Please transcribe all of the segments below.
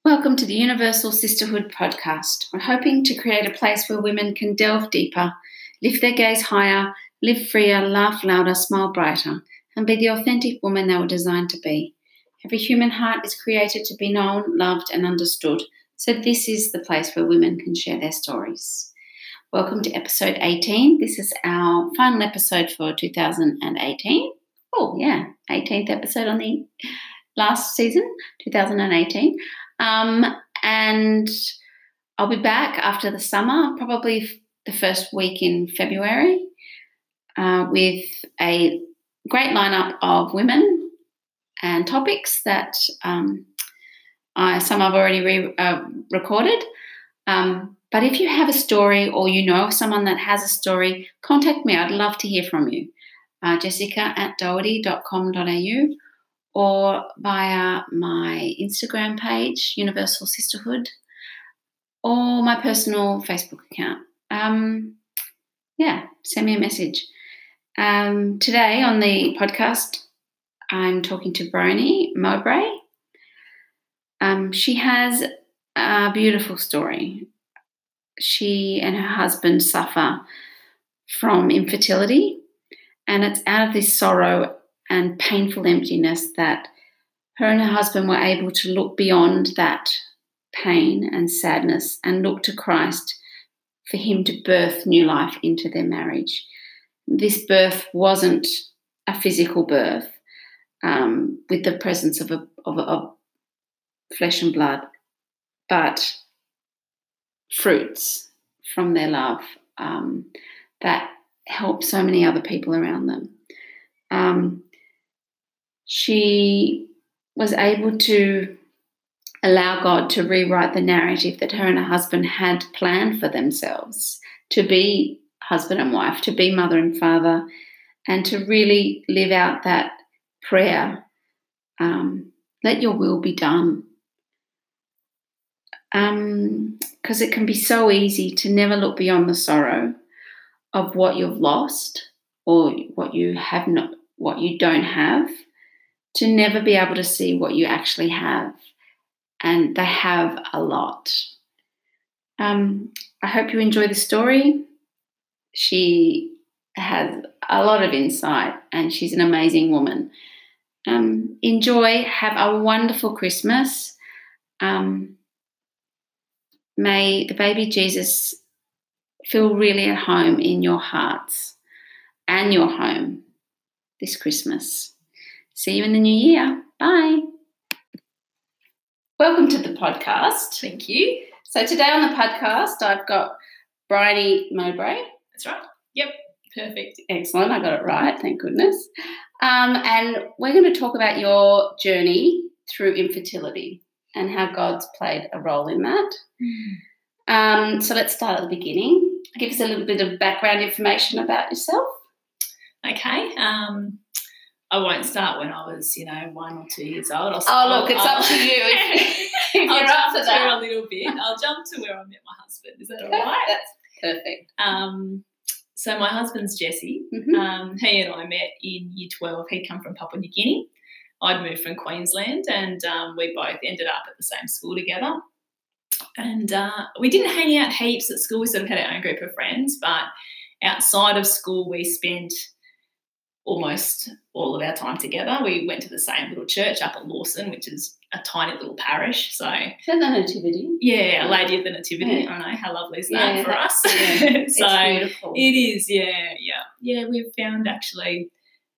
Welcome to the Universal Sisterhood podcast. We're hoping to create a place where women can delve deeper, lift their gaze higher, live freer, laugh louder, smile brighter, and be the authentic woman they were designed to be. Every human heart is created to be known, loved, and understood, so this is the place where women can share their stories. Welcome to episode 18. This is our final episode for 2018. Oh, yeah, 18th episode on the last season, 2018. And I'll be back after the summer, probably the first week in February, with a great lineup of women and topics that some I've already recorded. But if you have a story or you know of someone that has a story, contact me. I'd love to hear from you. Jessica@doherty.com.au or via my Instagram page, Universal Sisterhood, or my personal Facebook account. Send me a message. Today on the podcast, I'm talking to Bryony Mowbray. She has a beautiful story. She and her husband suffer from infertility, and it's out of this sorrow and painful emptiness that her and her husband were able to look beyond that pain and sadness and look to Christ for him to birth new life into their marriage. This birth wasn't a physical birth with the presence of flesh and blood, but fruits from their love that help so many other people around them. She was able to allow God to rewrite the narrative that her and her husband had planned for themselves, to be husband and wife, to be mother and father, and to really live out that prayer, let your will be done. Because it can be so easy to never look beyond the sorrow of what you've lost or what you don't have, to never be able to see what you actually have. And they have a lot. I hope you enjoy the story. She has a lot of insight and she's an amazing woman. Enjoy. Have a wonderful Christmas. May the baby Jesus feel really at home in your hearts and your home this Christmas. See you in the new year. Bye. Welcome to the podcast. Thank you. So today on the podcast, I've got Bryony Mowbray. That's right. Yep. Perfect. Excellent. I got it right. Thank goodness. And we're going to talk about your journey through infertility and how God's played a role in that. So let's start at the beginning. Give us a little bit of background information about yourself. Okay. I won't start when I was, 1 or 2 years old. It's up to you. If you're I'll up to jump that. to a little bit. I'll jump to where I met my husband. Is that all right? That's perfect. So my husband's Jesse. Mm-hmm. He and I met in year 12. He'd come from Papua New Guinea. I'd moved from Queensland, and we both ended up at the same school together. And we didn't hang out heaps at school. We sort of had our own group of friends, but outside of school we spent almost all of our time together. We went to the same little church up at Lawson, which is a tiny little parish. So Is that the Nativity? Yeah, Lady of the Nativity. Yeah. I know, how lovely is that for us? Yeah. So it's beautiful. It is, yeah. We've found actually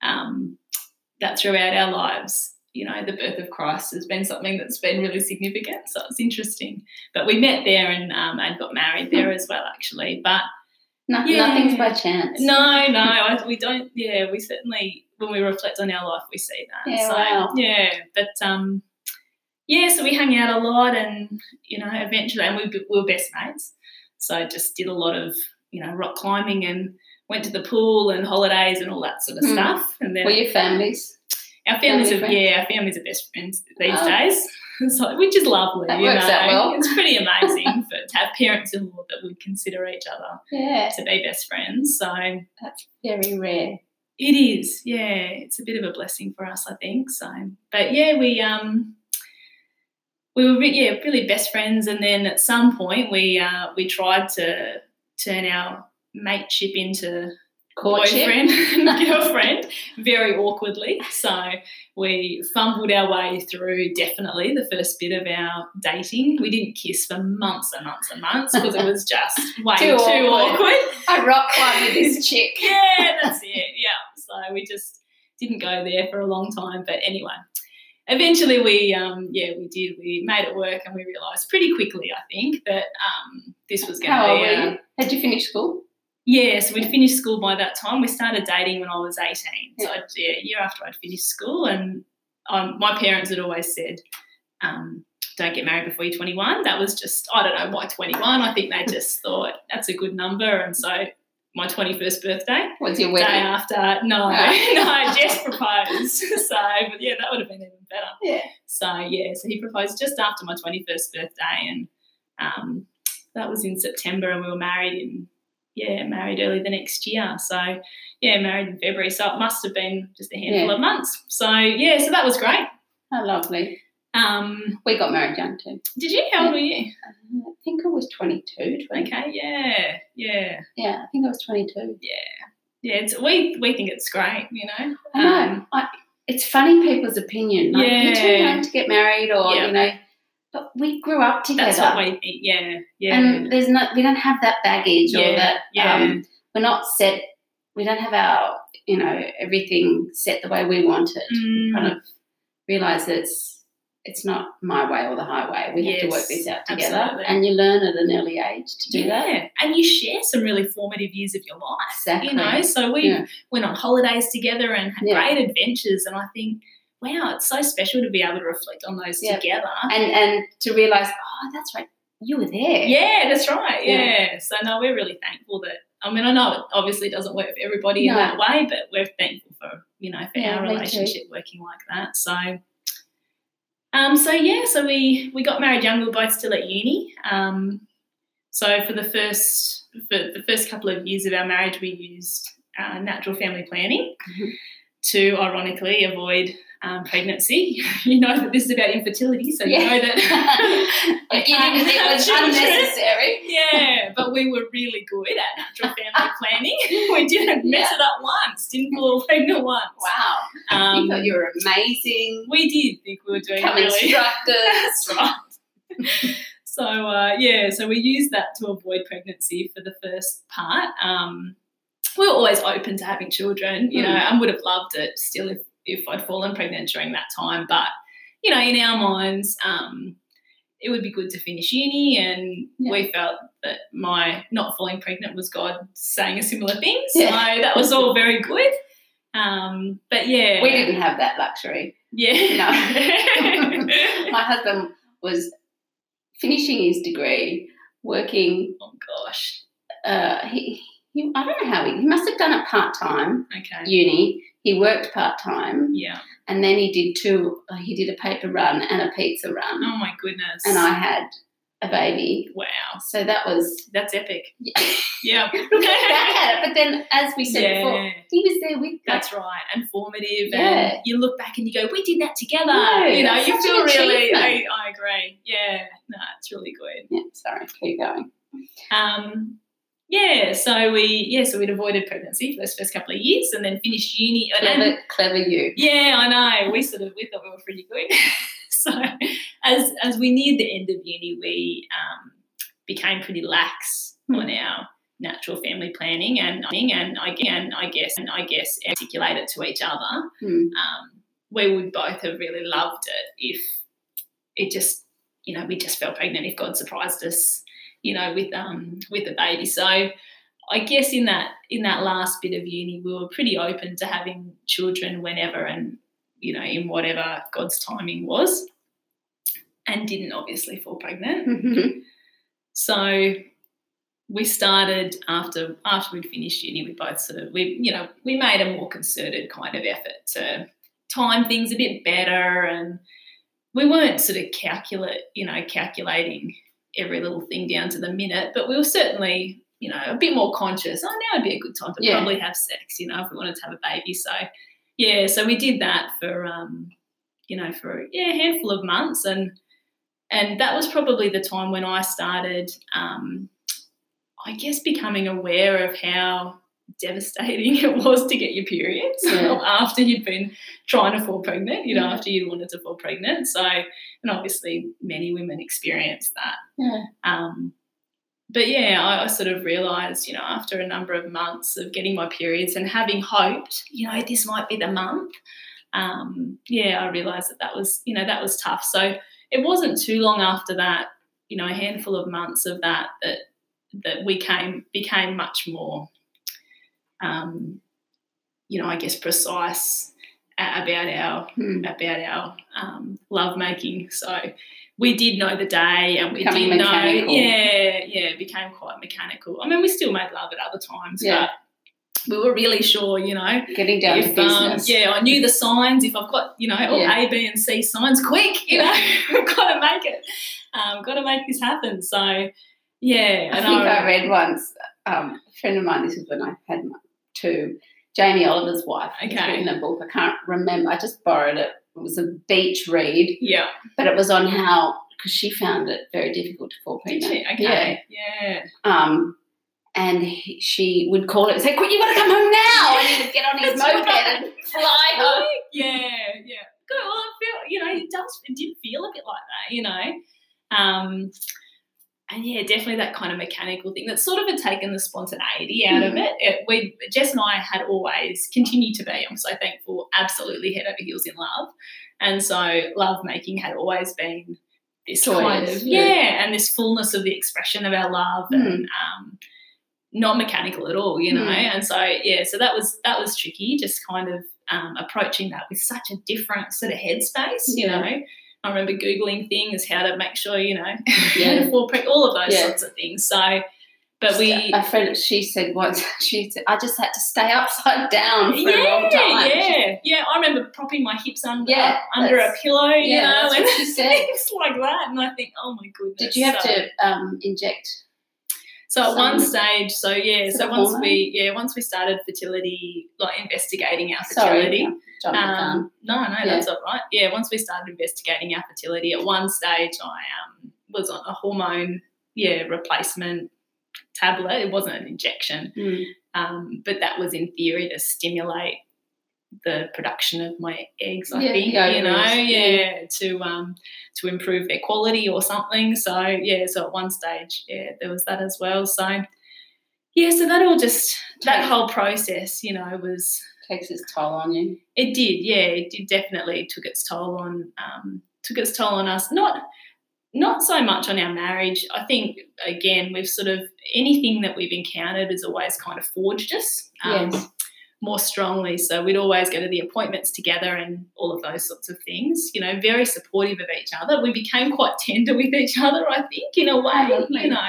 that throughout our lives, the birth of Christ has been something that's been really significant. So it's interesting. But we met there and got married there as well, actually. But nothing's by chance. No, we don't. Yeah, we certainly, when we reflect on our life, we see that. Yeah, wow. Yeah, but so we hung out a lot, and eventually, and we were best mates. So just did a lot of rock climbing and went to the pool and holidays and all that sort of stuff. And then were your families? Our families are best friends these days. So, which is lovely. That works out well. It's pretty amazing to have parents-in-law that would consider each other to be best friends. So that's very rare. It is, yeah. It's a bit of a blessing for us, I think. So, but yeah, we we were really best friends, and then at some point we tried to turn our mateship into Courtship. boyfriend and girlfriend very awkwardly. So we fumbled our way through definitely the first bit of our dating. We didn't kiss for months and months and months because it was just way too awkward. I rock one with this chick. Yeah, that's it. Yeah. So we just didn't go there for a long time. But anyway, eventually we did. We made it work, and we realised pretty quickly, I think, that this was going to be. How old were you? Had you finished school? Yeah, so we'd finished school by that time. We started dating when I was 18. Yeah. So, a year after I'd finished school. And my parents had always said, don't get married before you're 21. That was just, I don't know why 21. I think they just thought that's a good number. And so my 21st birthday. What's your wedding? Day after. No, Jess proposed. So, but yeah, that would have been even better. Yeah. So he proposed just after my 21st birthday. And that was in September, and we were married married early the next year. So, married in February. So it must have been just a handful of months. So, so that was great. Oh, lovely. We got married young too. Did you? How old were you? I think I was 22. Okay, yeah. Yeah, I think I was 22. Yeah, we think it's great, you know. I know. It's funny people's opinion. Like, you're too young to get married, or, you know. But we grew up together. That's what we think, yeah. And we don't have that baggage or that we're not set. We don't have our, everything set the way we want it. We kind of realise that it's not my way or the highway. We have to work this out together. Absolutely. And you learn at an early age to do that. Yeah, and you share some really formative years of your life. Exactly. So we went on holidays together and had great adventures, and I think, wow, it's so special to be able to reflect on those together. And to realise, oh, that's right, you were there. Yeah, that's right, yeah. So, no, we're really thankful that, I know it obviously doesn't work for everybody in that way, but we're thankful for, for our relationship working like that. So, so we got married young. We were both still at uni. So for the first couple of years of our marriage, we used natural family planning to, ironically, avoid pregnancy. You know that this is about infertility, so you know that you didn't think it was unnecessary. Yeah, but we were really good at natural family planning. We didn't mess it up once, didn't fall pregnant once. Wow. You thought you were amazing. We did think we were doing instructors. That's right. So we used that to avoid pregnancy for the first part. We were always open to having children, you know, and would have loved it still if I'd fallen pregnant during that time. But, in our minds, it would be good to finish uni, and we felt that my not falling pregnant was God saying a similar thing. So that was all very good. But, yeah. We didn't have that luxury. Yeah. No. My husband was finishing his degree, working. Oh, gosh. I don't know how he must have done it part-time. Okay. Uni. He worked part-time. Yeah. And then he did a paper run and a pizza run. Oh, my goodness. And I had a baby. Wow. So that's epic. Yeah. Look back at it. But then, as we said before, he was there with me. That's right. And formative. And you look back and you go, we did that together. You feel really, I agree. Yeah. No, it's really good. Yeah. Sorry. Keep going. So we'd avoided pregnancy for those first couple of years, and then finished uni. Clever you. Yeah, I know. We thought we were pretty good. So as we neared the end of uni, we became pretty lax on our natural family planning, and I guess articulate it to each other. We would both have really loved it if it just, we just fell pregnant, if God surprised us, with a baby. So I guess in that last bit of uni, we were pretty open to having children whenever and, in whatever God's timing was, and didn't obviously fall pregnant. So we started after we'd finished uni, we both we made a more concerted kind of effort to time things a bit better, and we weren't calculating every little thing down to the minute, but we were certainly, a bit more conscious. Oh, now would be a good time to probably have sex, if we wanted to have a baby. So, so we did that for, for a handful of months, and And that was probably the time when I started, I guess, becoming aware of how devastating it was to get your periods after you'd been trying to fall pregnant, after you'd wanted to fall pregnant. So, and obviously many women experience that. But I sort of realised, after a number of months of getting my periods and having hoped, this might be the month, I realised that was tough. So it wasn't too long after that, a handful of months of that we became much more, I guess, precise about our love making. So we did know the day, and we did know, it became quite mechanical. I mean, we still made love at other times, but we were really sure, getting down to business. I knew the signs. If I've got, A, B, and C signs, quick, we've got to make it. Got to make this happen. So, I think I read once, a friend of mine, this is when I had Jamie Oliver's wife, has written a book. I can't remember. I just borrowed it. It was a beach read. Yeah. But it was on how, because she found it very difficult to fall pregnant. Did she? Okay. Yeah. And she would call it and say, "Quick, you've got to come home now." And he would get on his moped and fly home. Yeah. Good. Well, it did feel a bit like that, And definitely that kind of mechanical thing that sort of had taken the spontaneity out of it. Jess and I had always continued to be, I'm so thankful, absolutely head over heels in love. And so love making had always been this kind of, and this fullness of the expression of our love and not mechanical at all, And so, so that was tricky, just kind of approaching that with such a different sort of headspace, I remember Googling things, how to make sure, how to fall pregnant, all of those sorts of things. So, but a friend, she said once, I just had to stay upside down for a long time. Yeah. I remember propping my hips under a pillow, that's and what she said. things like that. And I think, oh my goodness. Did you have to inject? So at one stage, once we started fertility, like investigating our fertility. No, that's all right. Yeah, once we started investigating our fertility, at one stage I was on a hormone replacement tablet. It wasn't an injection, but that was in theory to stimulate the production of my eggs, I think, to improve their quality or something. So, so at one stage, there was that as well. So, so that all just, that whole process, was... Takes its toll on you. It did, it definitely took its toll on us. Not so much on our marriage. I think, again, we've sort of, anything that we've encountered has always kind of forged us. More strongly. So we'd always go to the appointments together and all of those sorts of things, very supportive of each other. We became quite tender with each other, I think, in a way,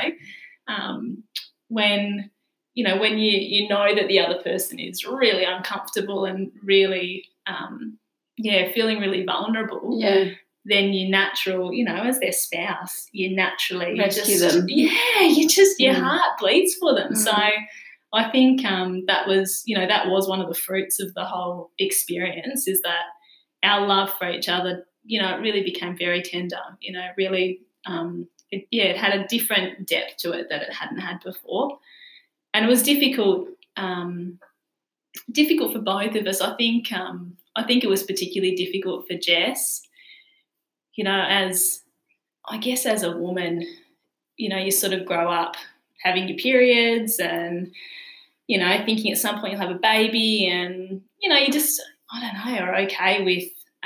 when you know that the other person is really uncomfortable and really, feeling really vulnerable, then you as their spouse, you naturally rescue them. Your heart bleeds for them. So I think that was one of the fruits of the whole experience, is that our love for each other, it really became very tender, really, it had a different depth to it that it hadn't had before. And it was difficult for both of us. I think it was particularly difficult for Jess, as a woman, you sort of grow up having your periods and, thinking at some point you'll have a baby and, you just, I don't know, are okay with,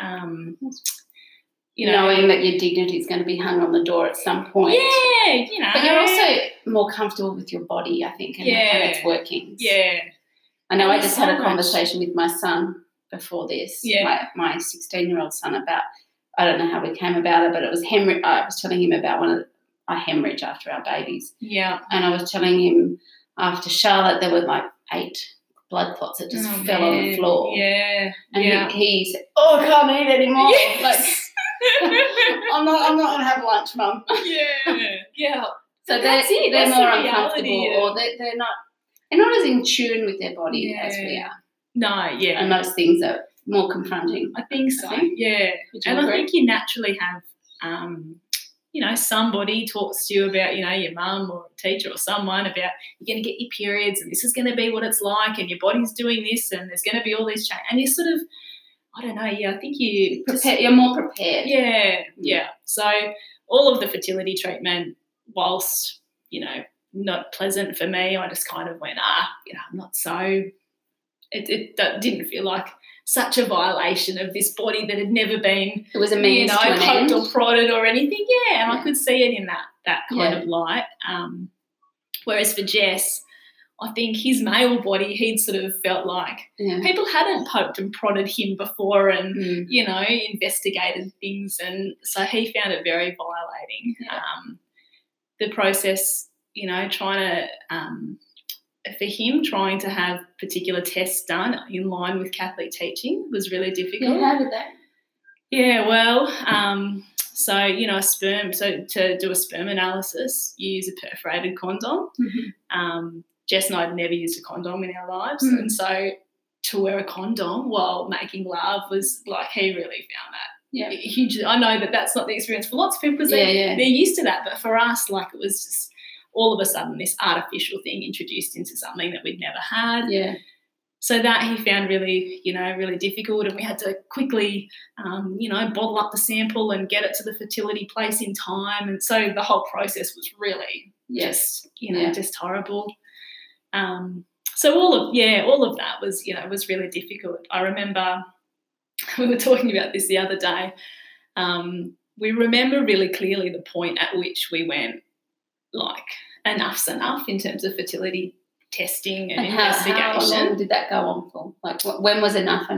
knowing that your dignity is going to be hung on the door at some point. Yeah, But you're also more comfortable with your body, I think, and its workings. Yeah. I know I just had a conversation with my son before this, my 16-year-old son, about, I don't know how we came about it, but it was hemorrhage. I was telling him about a hemorrhage after our babies. Yeah. And I was telling him after Charlotte there were like 8 blood clots that just fell on the floor. Yeah. And he said, "Oh, I can't eat anymore." Yes. I'm not going to have lunch, Mum. Yeah. So they're more uncomfortable, or they're not as in tune with their body as we are. No, yeah. And those things are more confronting. I think so. Yeah. And I think you naturally have somebody talks to you about, your mum or a teacher or someone about you're going to get your periods and this is going to be what it's like and your body's doing this and there's going to be all these changes. And you sort of, I don't know, I think you're more prepared. Yeah. So all of the fertility treatment, whilst, not pleasant for me, I just kind of went, I'm not so, it didn't feel like such a violation of this body that had never been, it was a means to an poked end. or prodded or anything. Yeah, and I could see it in that kind of light. Whereas for Jess, I think his male body, he'd sort of felt like people hadn't poked and prodded him before and, investigated things. And so he found it very violating. Yeah. The process, trying to have particular tests done in line with Catholic teaching was really difficult. Yeah, how did that? Yeah, well, to do a sperm analysis, you use a perforated condom. Mm-hmm. Jess and I had never used a condom in our lives, and so to wear a condom while making love was like, he really found that huge. I know that that's not the experience for lots of people because they're used to that, but for us, like, it was just all of a sudden this artificial thing introduced into something that we'd never had. Yeah. So that he found really, really difficult, and we had to quickly, bottle up the sample and get it to the fertility place in time, and so the whole process was really just horrible. So all of that was, was really difficult. I remember we were talking about this the other day. We remember really clearly the point at which we went, like, enough's enough in terms of fertility testing and investigation. How long did that go on for? Like, when was enough?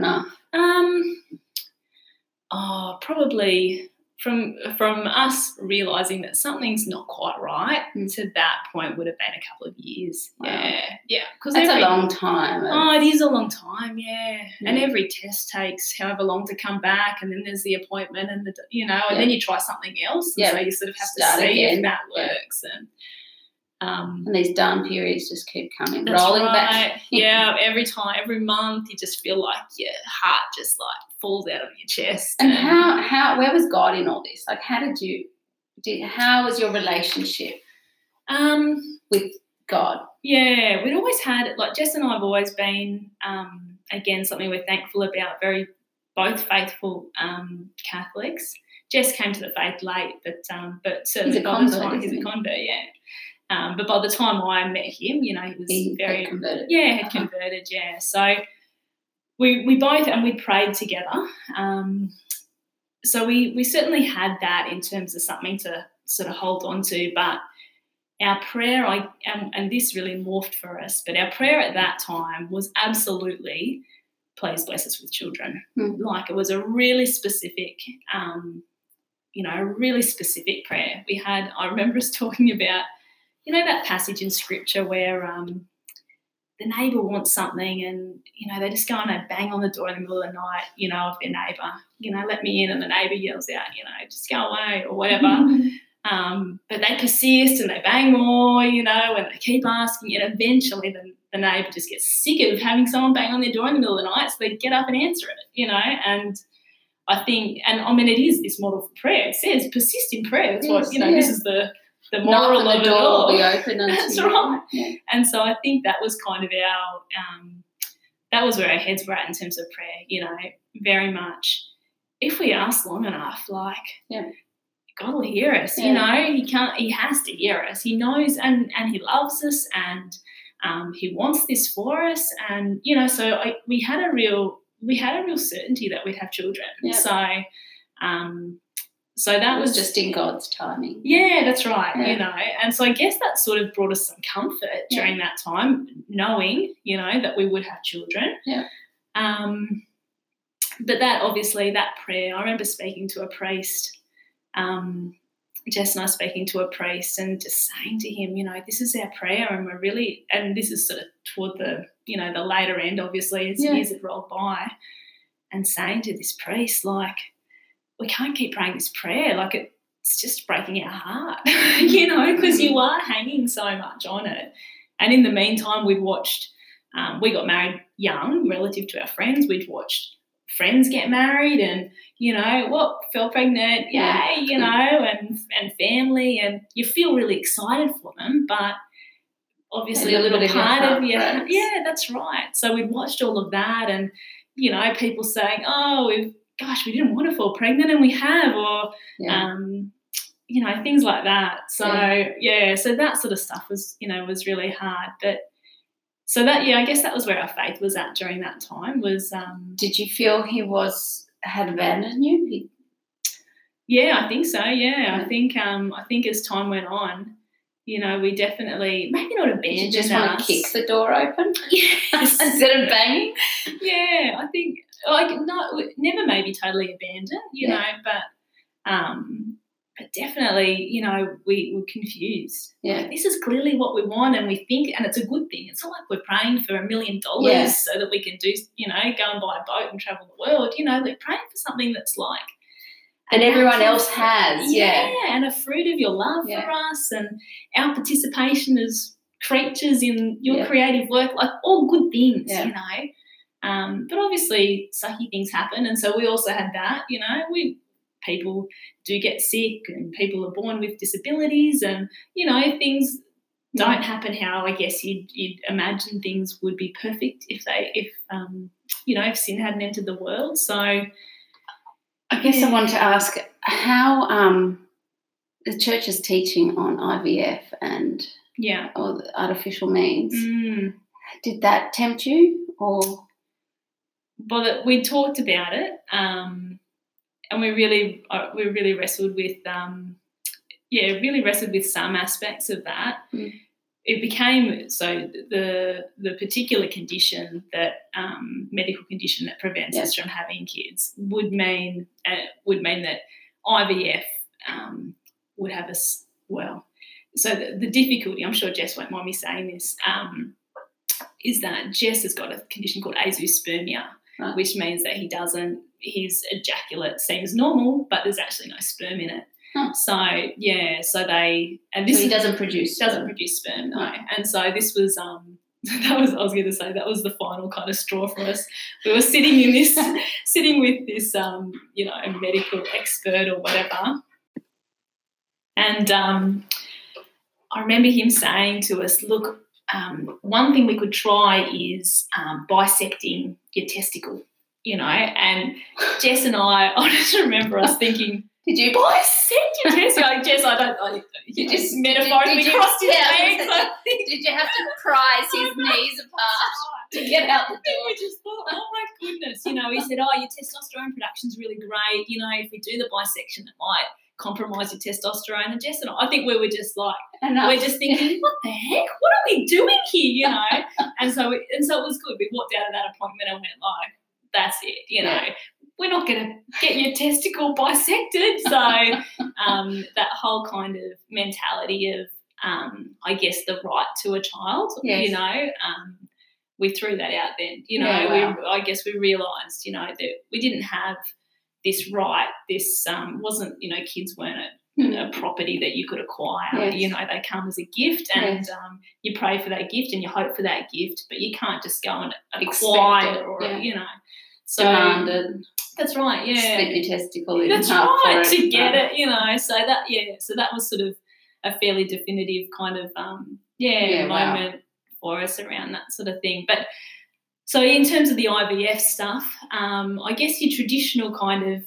Probably from us realising that something's not quite right to that point would have been a couple of years. Wow. Yeah. Because that's a long time. It is a long time, yeah. And every test takes however long to come back, and then there's the appointment and and then you try something else. And so you sort of have to see if that works. And these down periods just keep coming, rolling back. Yeah, every month you just feel like your heart just like falls out of your chest. And where was God in all this? Like, how was your relationship with God? Yeah, we'd always had, like, Jess and I have always been, again, something we're thankful about, both faithful Catholics. Jess came to the faith late, but certainly by the time he's a convert, but by the time I met him, he was very converted. Yeah, had converted. Yeah, so we both, and we prayed together. So we certainly had that in terms of something to sort of hold on to. But our prayer, and this really morphed for us, but our prayer at that time was absolutely, please bless us with children. Like, it was a really specific, a really specific prayer. I remember us talking about, that passage in Scripture where the neighbour wants something and, they just go and they bang on the door in the middle of the night, of their neighbour, let me in, and the neighbour yells out, just go away or whatever. But they persist and they bang more, and they keep asking, and eventually the neighbour just gets sick of having someone bang on their door in the middle of the night, so they get up and answer it, and I think, and I mean, it is this model for prayer. It says persist in prayer. That's what, this is the moral of it all. Will be open. That's right. Yeah. And so I think that was kind of that was where our heads were at in terms of prayer, very much. If we ask long enough, God will hear us, He has to hear us. He knows and He loves us, and He wants this for us. And, so we had a real certainty that we'd have children. Yep. So that was just in God's timing. Yeah, that's right, And so I guess that sort of brought us some comfort during that time, knowing, that we would have children. Yeah. But that, obviously, that prayer, I remember speaking to a priest, Jess and I speaking to a priest and just saying to him, this is our prayer, and we're really, and this is sort of toward the, the later end, obviously, as years had rolled by, and saying to this priest, like, we can't keep praying this prayer, like it's just breaking our heart, because you are hanging so much on it. And in the meantime, we'd watched, we got married young relative to our friends. We'd watched friends get married and, fell pregnant, yay, and family, and you feel really excited for them, but obviously a little part of you. Yeah, that's right. So we'd watched all of that and, people saying, oh, we didn't want to fall pregnant and we have, or, things like that. So, so that sort of stuff was really hard. But so that, I guess that was where our faith was at during that time was. Did you feel he had abandoned you? Yeah, I think so. Yeah, I think as time went on, we definitely maybe not abandoned. Did you just want to kick the door open? Yes. Instead of banging? Yeah, I think never maybe totally abandoned, but definitely, we were confused. Yeah. Like, this is clearly what we want and we think, and it's a good thing. It's not like we're praying for $1 million so that we can do, go and buy a boat and travel the world. We're praying for something that's like, and everyone else has, and a fruit of your love for us and our participation as creatures in your creative work, like all good things, But obviously sucky things happen, and so we also had that, people do get sick and people are born with disabilities and, things don't happen how I guess you'd imagine things would be perfect if sin hadn't entered the world. So I guess I want to ask how the church's teaching on IVF and or the artificial means, did that tempt you or? Well, we talked about it and we really wrestled with really wrestled with some aspects of that. It became so the particular condition that medical condition that prevents us from having kids would mean that IVF would have us So the difficulty, I'm sure Jess won't mind me saying this, is that Jess has got a condition called azoospermia, which means that his ejaculate seems normal, but there's actually no sperm in it. So he doesn't produce sperm, no. And so this was that was the final kind of straw for us. We were sitting with this a medical expert or whatever, and I remember him saying to us, look, one thing we could try is bisecting your testicle, and Jess and I just remember us thinking, did you bisect your testicle? Jess, you just metaphorically crossed his legs. Did you have to prise his knees apart to get out the door? We just thought, oh my goodness, he said, oh, your testosterone production's really great, if we do the bisection it might compromise your testosterone. And Jess and I think we were just like, we're just thinking, what the heck? What are we doing here? And so it was good. We walked out of that appointment and went like, that's it. We're not going to get your testicle bisected. So that whole kind of mentality of, I guess, the right to a child, we threw that out then. I guess we realised, that we didn't have this right. This wasn't, kids weren't a property that you could acquire. They come as a gift and you pray for that gift and you hope for that gift, but you can't just go and acquire or, So demanded. That's right, yeah. Split your testicle in half. That's right, to get it, So that was sort of a fairly definitive kind of moment for us around that sort of thing. But so in terms of the IVF stuff, I guess your traditional kind of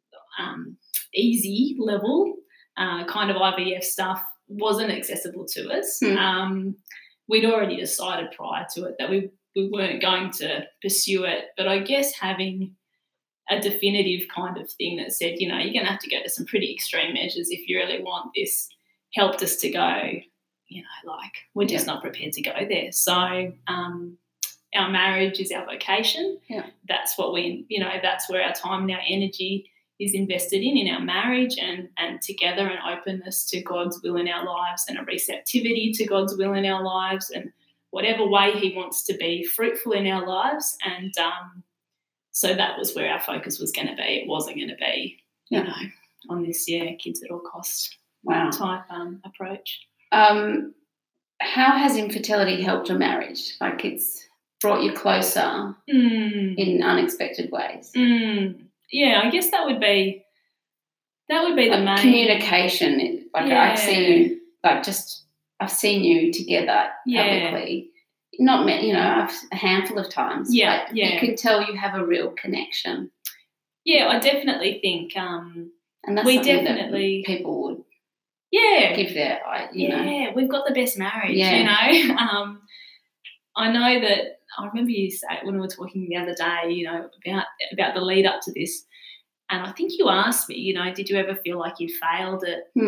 easy level kind of IVF stuff wasn't accessible to us. We'd already decided prior to it that we weren't going to pursue it, but I guess having a definitive kind of thing that said, you're going to have to go to some pretty extreme measures if you really want this, helped us to go, we're just not prepared to go there. So our marriage is our vocation. Yeah. That's what that's where our time and our energy is invested in our marriage and together, an openness to God's will in our lives and a receptivity to God's will in our lives and whatever way he wants to be fruitful in our lives. And so that was where our focus was going to be. It wasn't going to be, on this, kids at all cost type approach. How has infertility helped your marriage? Like brought you closer in unexpected ways? Yeah, I guess that would be the main communication. Like I've seen you, I've seen you together publicly. Not many, a handful of times. Yeah, but you can tell you have a real connection. Yeah, I definitely think, and that's we something definitely that people would give their, we've got the best marriage. I know that I remember you say when we were talking the other day, about the lead up to this, and I think you asked me, did you ever feel like you failed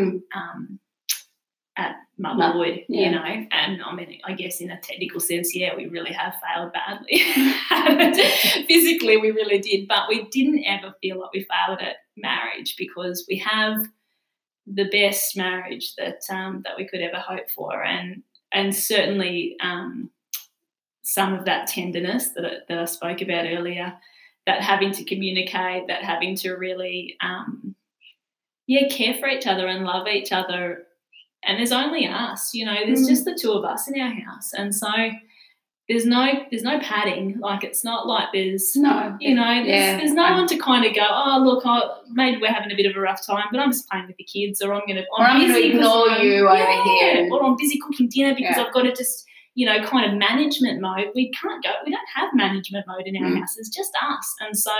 at motherhood, and I mean, I guess in a technical sense, we really have failed badly. Physically, we really did, but we didn't ever feel like we failed at marriage because we have the best marriage that we could ever hope for, and certainly some of that tenderness that I spoke about earlier, that having to communicate, that having to really care for each other and love each other. And there's only us, there's just the two of us in our house. And so there's no padding. Like, it's not like there's no one to kind of go, oh, look, maybe we're having a bit of a rough time, but I'm just playing with the kids, or I'm going to ignore you over here. Or I'm busy cooking dinner because I've got to just, kind of management mode. We don't have management mode in our house. It's just us.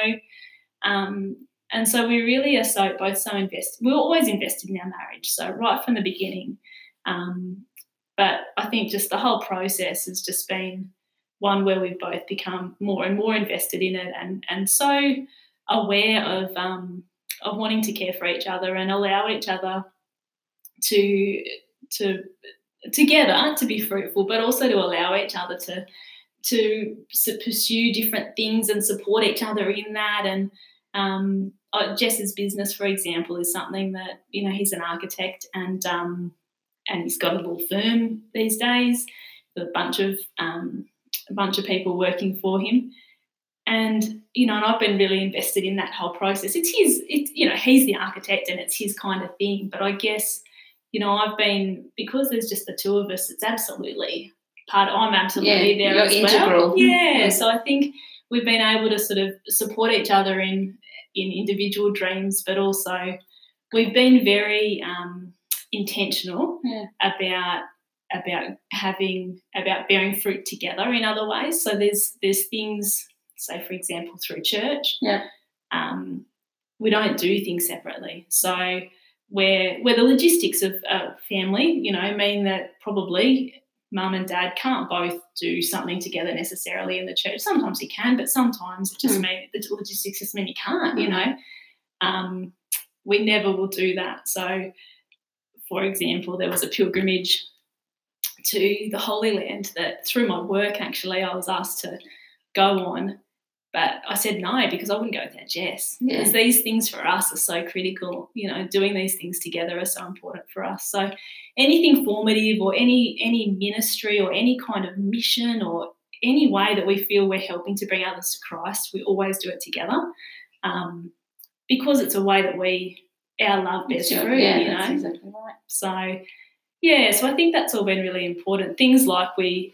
And so we really are both so invested. We're always invested in our marriage, so right from the beginning. But I think just the whole process has just been one where we've both become more and more invested in it, and so aware of wanting to care for each other and allow each other to together to be fruitful, but also to allow each other to pursue different things and support each other in that. And Jess's business, for example, is something that, he's an architect, and he's got a little firm these days with a bunch of people working for him. And, and I've been really invested in that whole process. He's the architect and it's his kind of thing. But I guess, I've been, because there's just the two of us, it's absolutely I'm absolutely there as integral. Well. Yeah. So I think we've been able to sort of support each other in individual dreams, but also we've been very intentional about bearing fruit together in other ways. So there's things, say for example through church, we don't do things separately. So where the logistics of family, mean that probably mum and dad can't both do something together necessarily in the church. Sometimes you can, but sometimes it just means the logistics just mean you can't, we never will do that. So, for example, there was a pilgrimage to the Holy Land that through my work, actually, I was asked to go on, but I said no because I wouldn't go without Jess. Yeah. Because these things for us are so critical, doing these things together are so important for us. So anything formative or any ministry or any kind of mission or any way that we feel we're helping to bring others to Christ, we always do it together, because it's a way that our love bears fruit. That's exactly right. So I think that's all been really important. Things like we're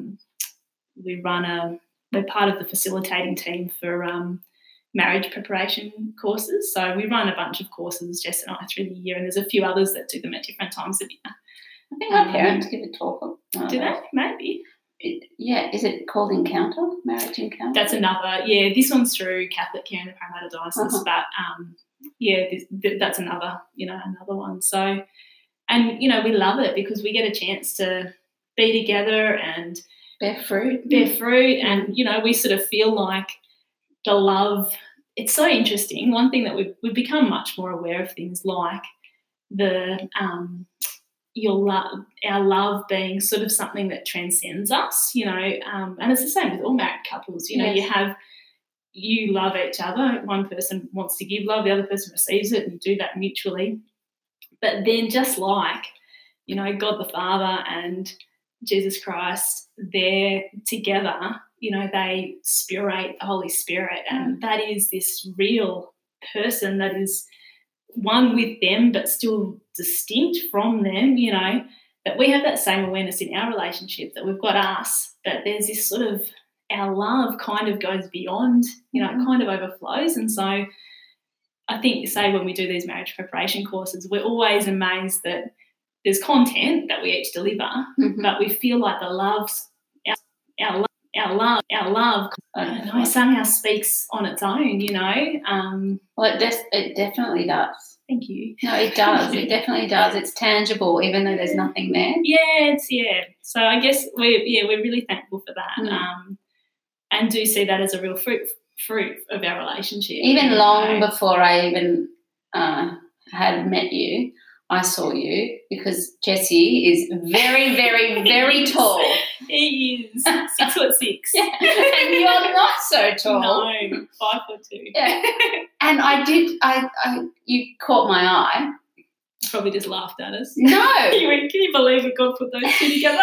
part of the facilitating team for marriage preparation courses. So we run a bunch of courses, Jess and I, through the year, and there's a few others that do them at different times of year. I think our parents give a talk. Do they? Maybe. Is it called Encounter? Marriage Encounter? That's another. Yeah, this one's through Catholic Care in the Parramatta Diocese, but that's another. Another one. So, and we love it because we get a chance to be together and bear fruit, and we sort of feel like the love. It's so interesting. One thing that we've become much more aware of things like the our love being sort of something that transcends us, and it's the same with all married couples. You love each other. One person wants to give love, the other person receives it, and you do that mutually. But then just like, God the Father and Jesus Christ, they're together, they spirate the Holy Spirit, and that is this real person that is one with them but still distinct from them, that we have that same awareness in our relationship that we've got us, but there's this sort of our love kind of goes beyond, you know, it kind of overflows. And so I think, say, when we do these marriage preparation courses, we're always amazed that there's content that we each deliver, but we feel like the love's our love somehow speaks on its own, you know. Well, it definitely does. Thank you. No, it does. It definitely does. It's tangible, even though there's nothing there. Yeah. So I guess we're really thankful for that, and do see that as a real fruit of our relationship. Even long before I even had met you, I saw you, because Jesse is very, very, very tall. He is 6'6". Yeah. And you're not so tall. No, 5'2". Yeah. And you caught my eye. Probably just laughed at us. No. You went, can you believe it? God put those two together?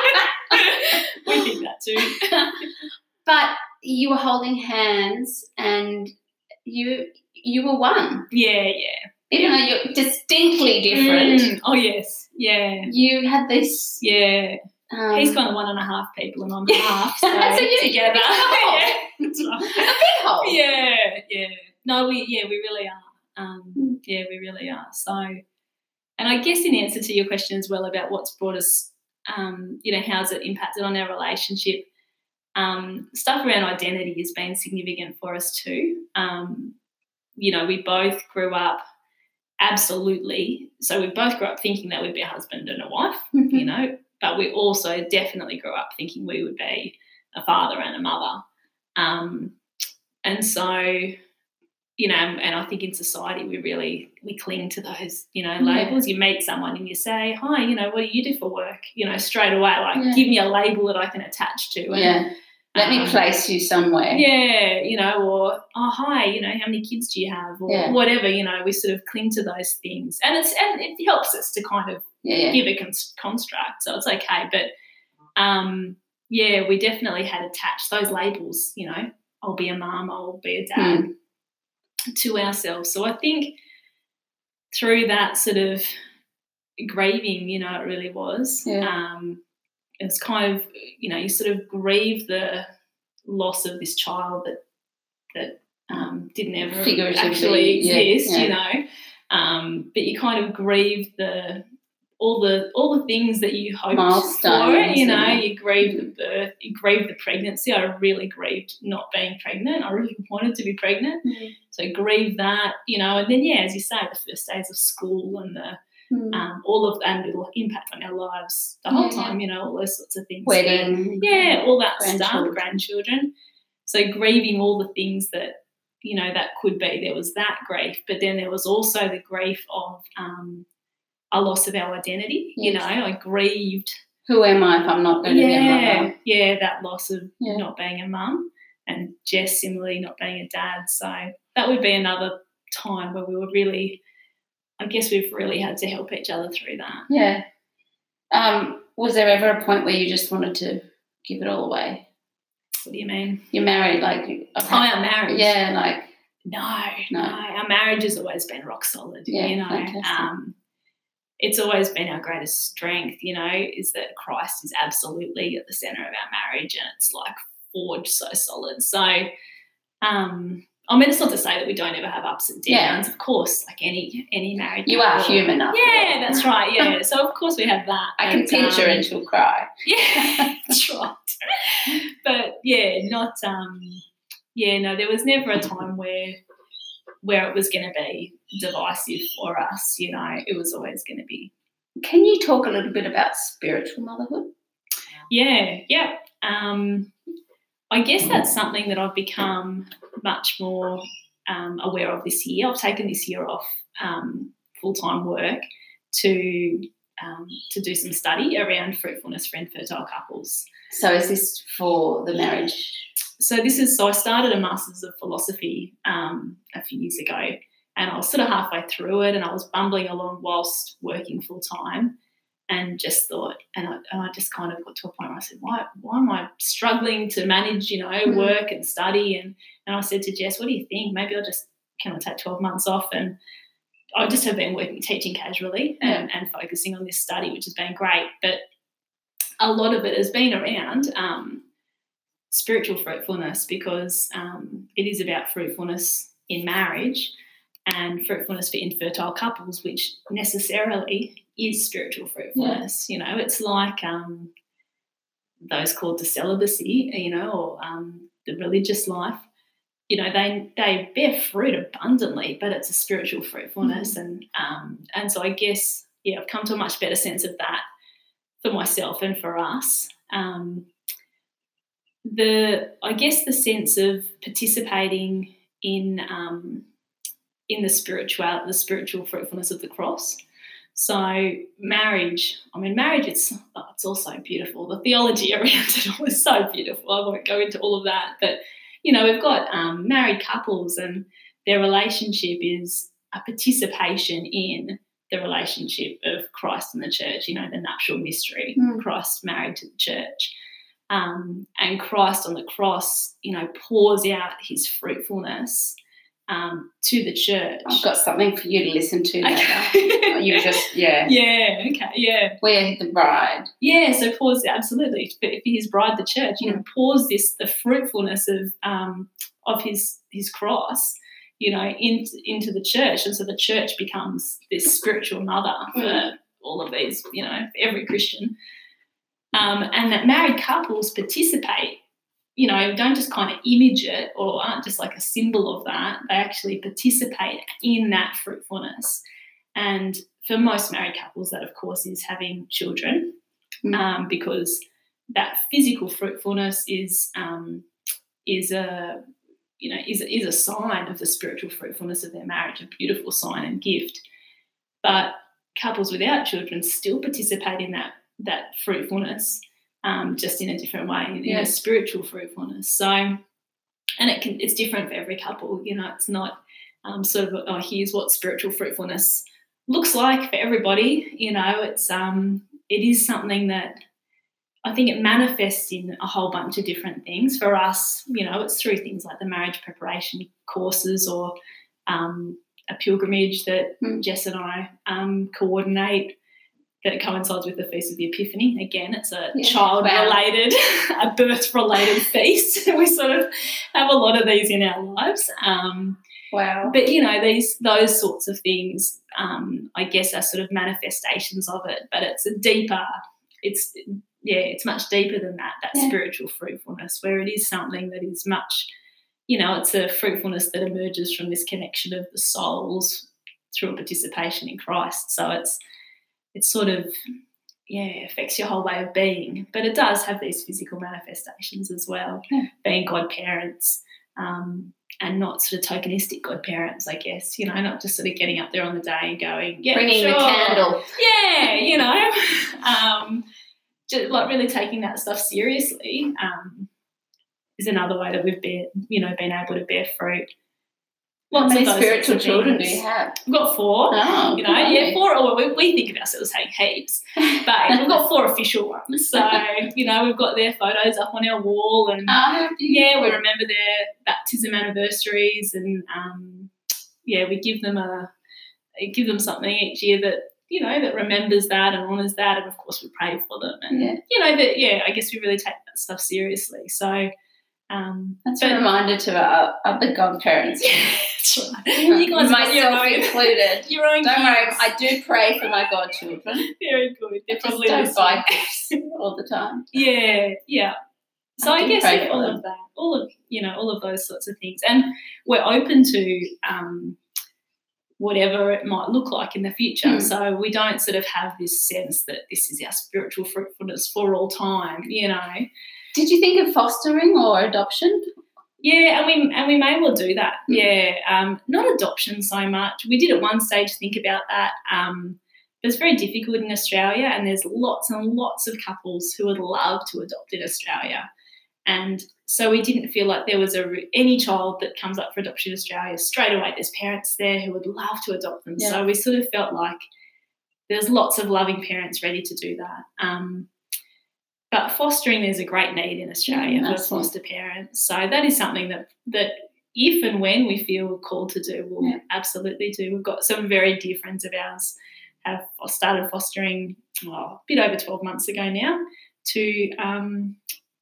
We think that too. But you were holding hands and you were one. Yeah. Even though you're distinctly different. Oh, yes. Yeah. You had this. Yeah. He's kind of 1.5 people and I'm half. So, so you're together. Yeah. That's right. A big hole. Yeah. No, we really are. Yeah, we really are. So, and I guess in answer to your question as well about what's brought us, you know, how's it impacted on our relationship, stuff around identity has been significant for us too. You know, we both grew up absolutely. So we both grew up thinking that we'd be a husband and a wife, you know, but we also definitely grew up thinking we would be a father and a mother. And so, you know, and I think in society we cling to those, you know, labels. You meet someone and you say, hi, you know, what do you do for work? You know, straight away, like give me a label that I can attach to. And, let me place you somewhere. Yeah, you know, or, oh, hi, you know, how many kids do you have? Or whatever, you know, we sort of cling to those things. And it helps us to kind of give a construct, so it's okay. But, we definitely had attached those labels, you know, I'll be a mum, I'll be a dad, to ourselves. So I think through that sort of grieving, you know, it really was, it was kind of, you know, you sort of grieve the loss of this child that didn't ever actually exist, you know. But you kind of grieve all the things that you hoped for it, you know. You grieve the birth, you grieve the pregnancy. I really grieved not being pregnant. I really wanted to be pregnant. So I grieved that, you know. And then, as you say, the first days of school and all of that, and it'll impact on our lives the whole time, you know, all those sorts of things. Wedding. All that stuff, grandchildren. So grieving all the things that, you know, that could be. There was that grief, but then there was also the grief of a loss of our identity. You know, I grieved. Who am I if I'm not going to be a mother? Yeah, that loss of not being a mum, and Jess similarly not being a dad. So that would be another time where we were really, I guess we've really had to help each other through that. Yeah. Was there ever a point where you just wanted to give it all away? What do you mean? You're married, like... our marriage. Yeah, like... No. Our marriage has always been rock solid, you know. It's always been our greatest strength, you know, is that Christ is absolutely at the centre of our marriage, and it's like forged so solid. So, I mean, it's not to say that we don't ever have ups and downs. Of course, like any married couple. You are human after all. That's right, yeah. So, of course, we have that. I can pinch her and she'll cry. Yeah, that's right. But, no, there was never a time where it was going to be divisive for us, you know. It was always going to be. Can you talk a little bit about spiritual motherhood? Yeah. I guess that's something that I've become much more aware of this year. I've taken this year off full-time work to do some study around fruitfulness for infertile couples. So is this for the marriage? So I started a Masters of Philosophy a few years ago, and I was sort of halfway through it, and I was bumbling along whilst working full-time. And just thought, and I just kind of got to a point where I said, why am I struggling to manage, you know, work and study? And I said to Jess, what do you think? Maybe can I take 12 months off? And I just have been teaching casually and focusing on this study, which has been great. But a lot of it has been around spiritual fruitfulness, because it is about fruitfulness in marriage and fruitfulness for infertile couples, which necessarily is spiritual fruitfulness. You know, it's like those called to celibacy, you know, or the religious life. You know, they bear fruit abundantly, but it's a spiritual fruitfulness. And so I guess, I've come to a much better sense of that for myself and for us. The sense of participating in the spiritual fruitfulness of the cross. So marriage, it's also beautiful. The theology around it all is so beautiful. I won't go into all of that, but you know, we've got married couples, and their relationship is a participation in the relationship of Christ and the church. You know, the nuptial mystery, Christ married to the church. And Christ on the cross, you know, pours out his fruitfulness to the church. I've got something for you to listen to later. You just, Yeah, okay, yeah. We're the bride. Yeah, so pours, absolutely, for his bride, the church, you know, pours the fruitfulness of his cross, you know, into the church. And so the church becomes this spiritual mother for all of these, you know, for every Christian. And that married couples participate, you know, don't just kind of image it or aren't just like a symbol of that. They actually participate in that fruitfulness. And for most married couples, that, of course, is having children, because that physical fruitfulness is a sign of the spiritual fruitfulness of their marriage, a beautiful sign and gift. But couples without children still participate in that fruitfulness, just in a different way, in a spiritual fruitfulness. So, and it's different for every couple. You know, it's not sort of, here's what spiritual fruitfulness looks like for everybody. You know, it is something that I think it manifests in a whole bunch of different things. For us, you know, it's through things like the marriage preparation courses, or a pilgrimage that Jess and I coordinate, that coincides with the Feast of the Epiphany. Again, it's a child-related, a birth-related feast. We sort of have a lot of these in our lives. Wow. But, you know, those sorts of things, I guess, are sort of manifestations of it. But it's it's much deeper than that spiritual fruitfulness, where it is something that is much, you know, it's a fruitfulness that emerges from this connection of the souls through a participation in Christ. So it's sort of, affects your whole way of being. But it does have these physical manifestations as well, being godparents, and not sort of tokenistic godparents, I guess, you know, not just sort of getting up there on the day and going, bringing the candle. Yeah, you know, just like really taking that stuff seriously is another way that we've been able to bear fruit. How many spiritual children do you have? We've got 4. Oh, you know, 4. Or we think of ourselves having heaps, but we've got 4 official ones. So, you know, we've got their photos up on our wall, and we remember their baptism anniversaries, and we give them something each year that, you know, that remembers that and honours that, and of course we pray for them, and you know that I guess we really take that stuff seriously. So. That's a reminder to our other godparents. That's right. You guys, myself included. Your own. Don't worry, I do pray for my godchildren. Very good. They're probably don't buy gifts all the time. Yeah. So I guess all of that, all of those sorts of things, and we're open to whatever it might look like in the future. So we don't sort of have this sense that this is our spiritual fruitfulness for all time, you know. Did you think of fostering or adoption? Yeah, and we may well do that. Yeah, not adoption so much. We did at one stage think about that. But it's very difficult in Australia, and there's lots and lots of couples who would love to adopt in Australia. And so we didn't feel like there was any child that comes up for adoption in Australia, straight away there's parents there who would love to adopt them. Yeah. So we sort of felt like there's lots of loving parents ready to do that. But fostering, there's a great need in Australia for foster parents. So that is something that if and when we feel called to do, we'll absolutely do. We've got some very dear friends of ours have started fostering a bit over 12 months ago now, to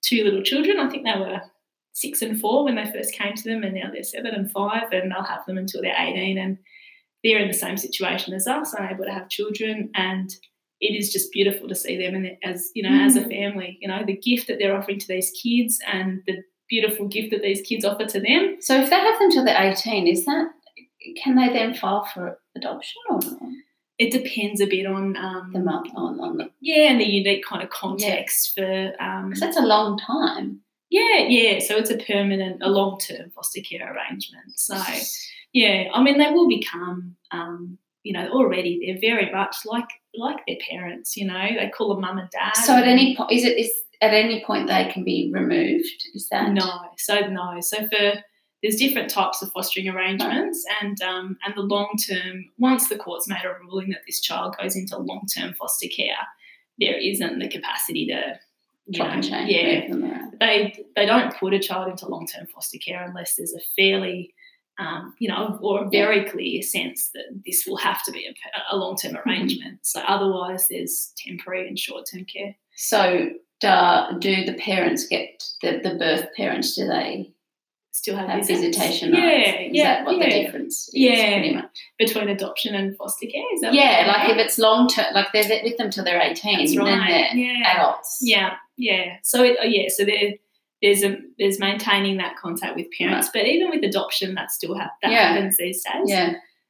two little children. I think they were 6 and 4 when they first came to them, and now they're 7 and 5, and they'll have them until they're 18, and they're in the same situation as us, unable to have children, and it is just beautiful to see them and as as a family, the gift that they're offering to these kids and the beautiful gift that these kids offer to them. So if they have them till they're 18, can they then file for adoption or not? It depends a bit on the month on the and the unique kind of context for because that's a long time. Yeah. So it's a long-term foster care arrangement. So yeah, I mean they will become already they're very much like their parents. They call them mum and dad. So at any point at any point they can be removed? Is that no? So there's different types of fostering arrangements, and the long term. Once the court's made a ruling that this child goes into long-term foster care, there isn't the capacity to chop and change. Yeah, they don't put a child into long-term foster care unless there's a fairly or a very clear sense that this will have to be a long-term arrangement. So otherwise, there's temporary and short-term care. So do the parents get the birth parents? Do they still have visitation rights? Is that what the difference is? Pretty much between adoption and foster care. Is that like if it's long term, like they're with them till they're 18, that's right. Then they're adults. Yeah. So there's maintaining that contact with parents, but even with adoption, that still happens these days. Yeah.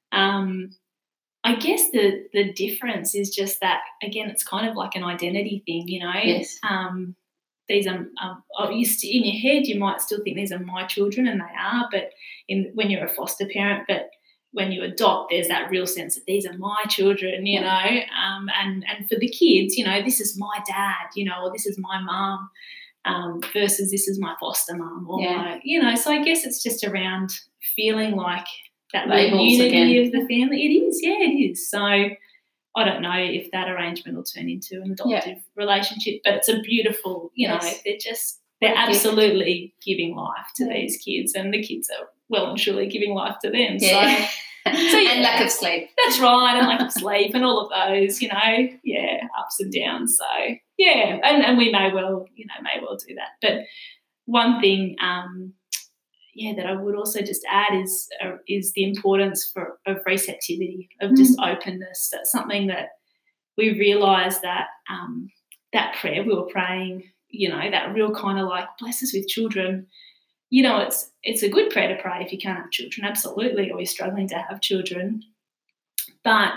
I guess the difference is just that, again, it's kind of like an identity thing, Yes. These are in your head you might still think these are my children, and they are, but when you're a foster parent, but when you adopt, there's that real sense that these are my children, and for the kids, this is my dad, or this is my mum, versus this is my foster mum, or so I guess it's just around feeling like that unity of the family. It is. So I don't know if that arrangement will turn into an adoptive relationship, but it's a beautiful, they're absolutely giving life to these kids, and the kids are well and truly giving life to them. Yeah. So and lack of sleep. That's right, and lack of sleep and all of those, ups and downs. So and we may well do that. But one thing, that I would also just add is the importance of receptivity, of just openness. That's something that we realised that that prayer we were praying, that real kind of like bless us with children. It's a good prayer to pray if you can't have children, absolutely, or you're struggling to have children. But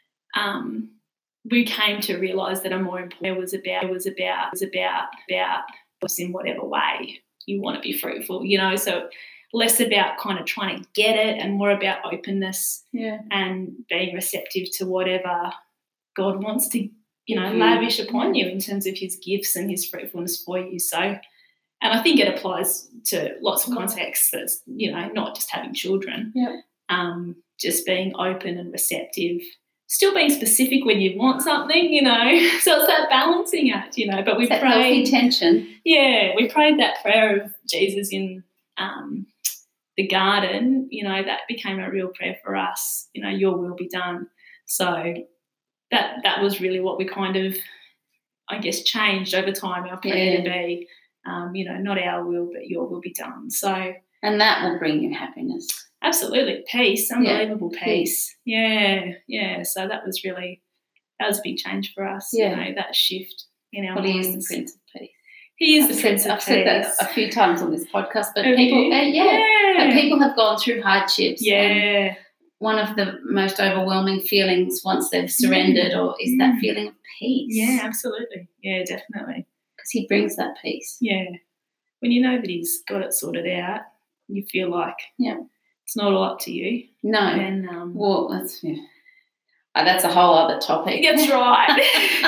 we came to realise that a more important was about in whatever way you want to be fruitful, so less about kind of trying to get it and more about openness and being receptive to whatever God wants to, lavish upon you in terms of his gifts and his fruitfulness for you. So, and I think it applies to lots of contexts that's, not just having children, just being open and receptive, still being specific when you want something, so it's that balancing act, but we prayed healthy tension. Yeah, we prayed that prayer of Jesus in the garden, that became a real prayer for us, your will be done. So that was really what we kind of, I guess, changed over time, our prayer to be, not our will, but your will be done. So, and that will bring you happiness. Absolutely. Peace, unbelievable peace. Yeah. So that was a big change for us, that shift in our minds. He is the Prince of Peace. He is the Prince of Peace. I've said that a few times on this podcast, but people have gone through hardships. Yeah. And one of the most overwhelming feelings once they've surrendered is that feeling of peace. Yeah, absolutely. Yeah, definitely. Because he brings that peace. Yeah. When you know that he's got it sorted out, you feel like it's not all up to you. No. And, well, that's a whole other topic. That's right.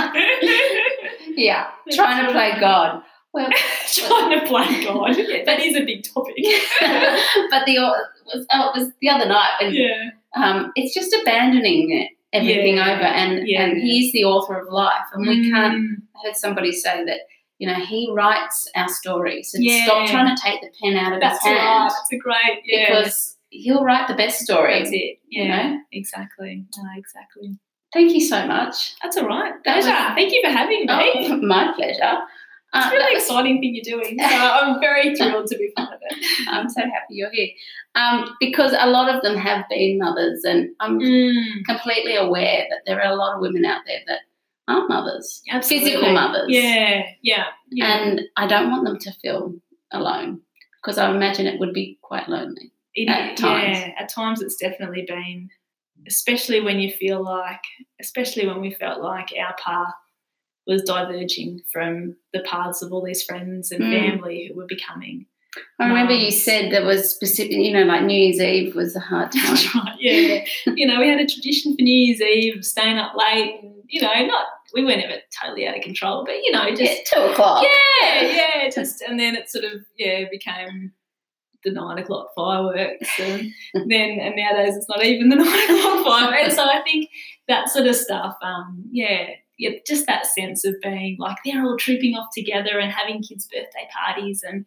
Trying to play God. Well, trying to play God. That is a big topic. But it was the other night. And, it's just abandoning everything over. And he's the author of life. And we can't. I heard somebody say that, he writes our stories. And stop trying to take the pen out of his hand. Right. That's a great, because he'll write the best story. That's it. Yeah, exactly. Exactly. Thank you so much. That's all right. Pleasure. Thank you for having me. Oh, my pleasure. It's a really exciting thing you're doing. So I'm very thrilled to be part of it. I'm so happy you're here. Because a lot of them have been mothers, and I'm completely aware that there are a lot of women out there that aren't mothers, Absolutely. physical mothers. Yeah. And I don't want them to feel alone, because I imagine it would be quite lonely at times. Yeah, at times it's definitely been, especially when we felt like our path was diverging from the paths of all these friends and family who were becoming. I remember you said there was specific, like New Year's Eve was a hard time. That's right, yeah. We had a tradition for New Year's Eve, staying up late, and, we weren't ever totally out of control, but, just 2 o'clock. Yeah, and then it sort of, became the 9 o'clock fireworks, and nowadays it's not even the 9 o'clock fireworks. And so I think that sort of stuff, just that sense of being like they're all trooping off together and having kids' birthday parties, and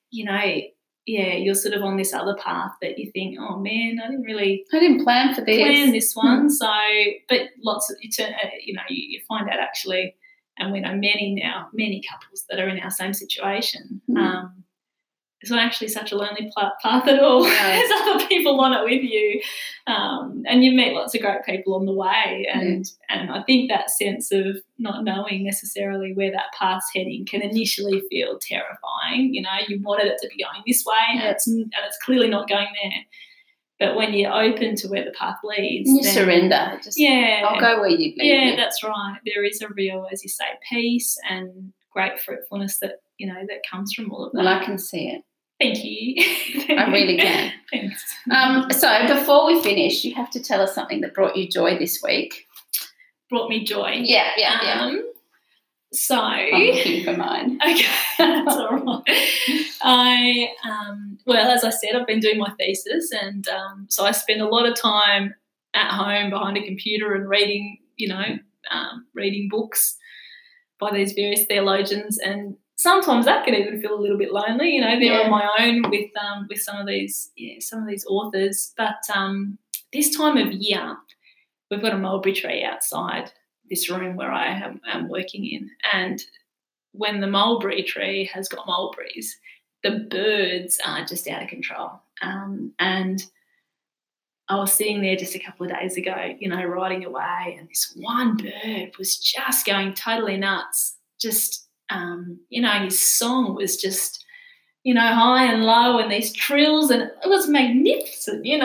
you're sort of on this other path that you think, oh man, I didn't plan for this. one. So, but lots of you find out actually, and we know many couples that are in our same situation. It's not actually such a lonely path at all. There's other people on it with you, and you meet lots of great people on the way. And I think that sense of not knowing necessarily where that path's heading can initially feel terrifying. You wanted it to be going this way, and it's clearly not going there. But when you're open to where the path leads, you surrender. I'll go where you lead. Yeah, that's right. There is a real, as you say, peace and great fruitfulness that that comes from all of that. Well, I can see it. Thank you. I really can. Thanks. So before we finish, you have to tell us something that brought you joy this week. Brought me joy? Yeah. So I'm looking for mine. Okay, that's all right. As I said, I've been doing my thesis, and so I spend a lot of time at home behind a computer and reading, reading books by these various theologians, and sometimes that can even feel a little bit lonely, they're on my own with some of these authors. But this time of year, we've got a mulberry tree outside this room where I am working in, and when the mulberry tree has got mulberries, the birds are just out of control. And I was sitting there just a couple of days ago, riding away, and this one bird was just going totally nuts, just his song was just, high and low, and these trills, and it was magnificent, and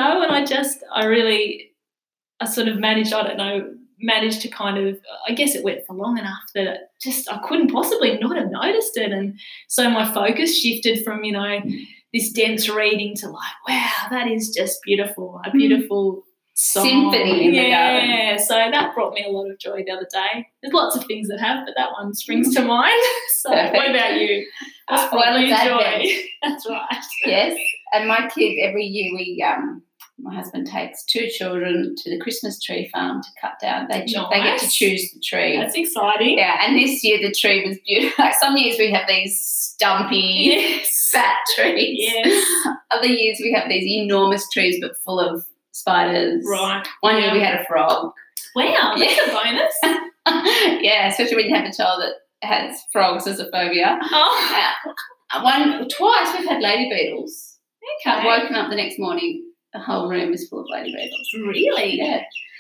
I sort of managed to kind of, I guess it went for long enough that I couldn't possibly not have noticed it. And so my focus shifted from, this dense reading to like, wow, that is just beautiful, a beautiful song. Symphony in the garden. Yeah, so that brought me a lot of joy the other day. There's lots of things that have, but that one springs to mind. So Perfect. What about you? What's brought me joy? That's right. Yes, and my kids, every year my husband takes 2 children to the Christmas tree farm to cut down. They get to choose the tree. That's exciting. Yeah, and this year the tree was beautiful. Like some years we have these stumpy, fat trees. Yes. Other years we have these enormous trees but full of spiders. Right. One year we had a frog. Wow, that's a bonus. Yeah, especially when you have a child that has frogs as a phobia. Oh. Twice we've had lady beetles. Okay. I've woken up the next morning, the whole room is full of lady beetles. Really? Yeah.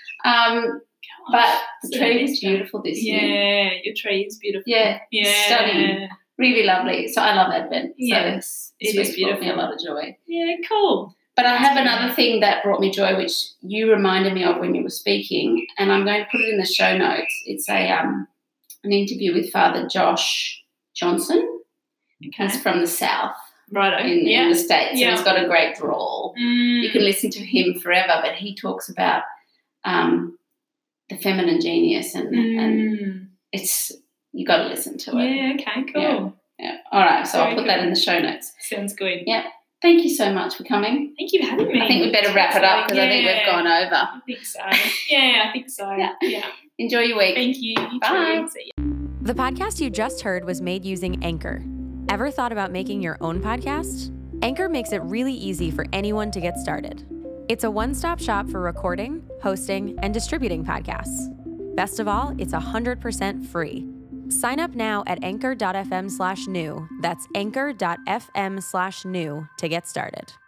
But the tree was beautiful this year. Yeah, your tree is beautiful. Yeah, stunning. Really lovely. So I love Advent. Yes, it is beautiful. Brought me a lot of joy. Yeah, cool. But I have another thing that brought me joy, which you reminded me of when you were speaking, and I'm going to put it in the show notes. It's an interview with Father Josh Johnson. Okay. He's from the South. Right, in the States, yeah. And he's got a great drawl. You can listen to him forever, but he talks about the feminine genius, and it's you got to listen to it. Yeah, okay, cool. Yeah. All right, so Very I'll put that in the show notes. Sounds good. Yeah. Thank you so much for coming. Thank you for having me. I think we better wrap it up because I think we've gone over. I think so. Yeah, I think so. Yeah. Enjoy your week. Thank you. Bye. See you. The podcast you just heard was made using Anchor. Ever thought about making your own podcast? Anchor makes it really easy for anyone to get started. It's a one-stop shop for recording, hosting, and distributing podcasts. Best of all, it's 100% free. Sign up now at anchor.fm/new. That's anchor.fm/new to get started.